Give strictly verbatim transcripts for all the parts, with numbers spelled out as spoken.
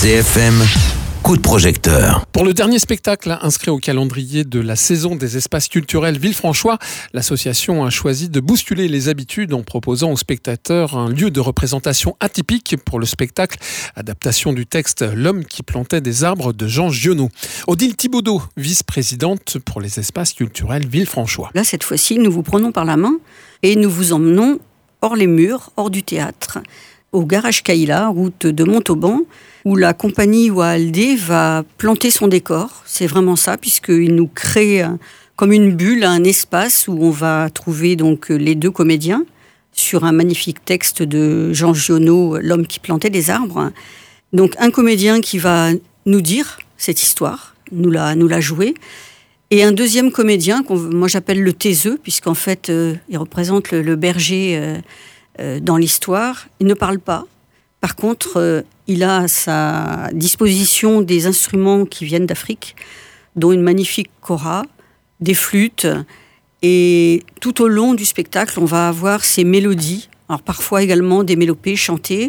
C F M, coup de projecteur. Pour le dernier spectacle inscrit au calendrier de la saison des espaces culturels Villefranchois, l'association a choisi de bousculer les habitudes en proposant aux spectateurs un lieu de représentation atypique pour le spectacle, adaptation du texte L'homme qui plantait des arbres de Jean Giono. Odile Thibaudeau, vice-présidente pour les espaces culturels Villefranchois. Là, cette fois-ci, nous vous prenons par la main et nous vous emmenons hors les murs, hors du théâtre, au garage Caïla, route de Montauban, où la compagnie Waalde va planter son décor. C'est vraiment ça, puisqu'il nous crée comme une bulle, un espace où on va trouver donc les deux comédiens sur un magnifique texte de Jean Giono, L'homme qui plantait des arbres. Donc un comédien qui va nous dire cette histoire, nous la, nous la jouer, et un deuxième comédien, qu'on, moi j'appelle le taiseux, puisqu'en fait euh, il représente le, le berger euh, euh, dans l'histoire. Il ne parle pas. Par contre, euh, il a à sa disposition des instruments qui viennent d'Afrique, dont une magnifique kora, des flûtes. Et tout au long du spectacle, on va avoir ces mélodies, alors parfois également des mélopées chantées.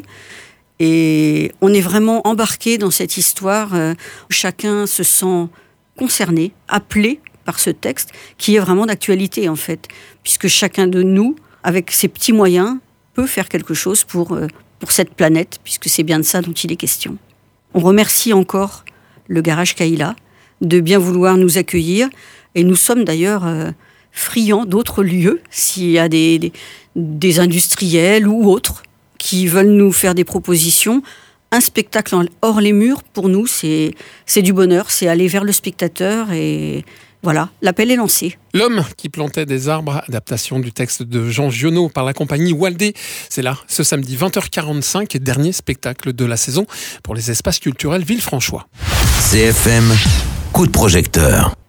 Et on est vraiment embarqué dans cette histoire euh, où chacun se sent concerné, appelé par ce texte, qui est vraiment d'actualité en fait, puisque chacun de nous, avec ses petits moyens, peut faire quelque chose pour... Euh, pour cette planète, puisque c'est bien de ça dont il est question. On remercie encore le garage Caïla de bien vouloir nous accueillir, et nous sommes d'ailleurs euh, friands d'autres lieux, s'il y a des, des, des industriels ou autres qui veulent nous faire des propositions. Un spectacle hors les murs, pour nous, c'est, c'est du bonheur, c'est aller vers le spectateur, et voilà, l'appel est lancé. L'homme qui plantait des arbres, adaptation du texte de Jean Giono par la compagnie Waalde. C'est là, ce samedi vingt heures quarante-cinq, dernier spectacle de la saison pour les espaces culturels Villefranchois. C F M, coup de projecteur.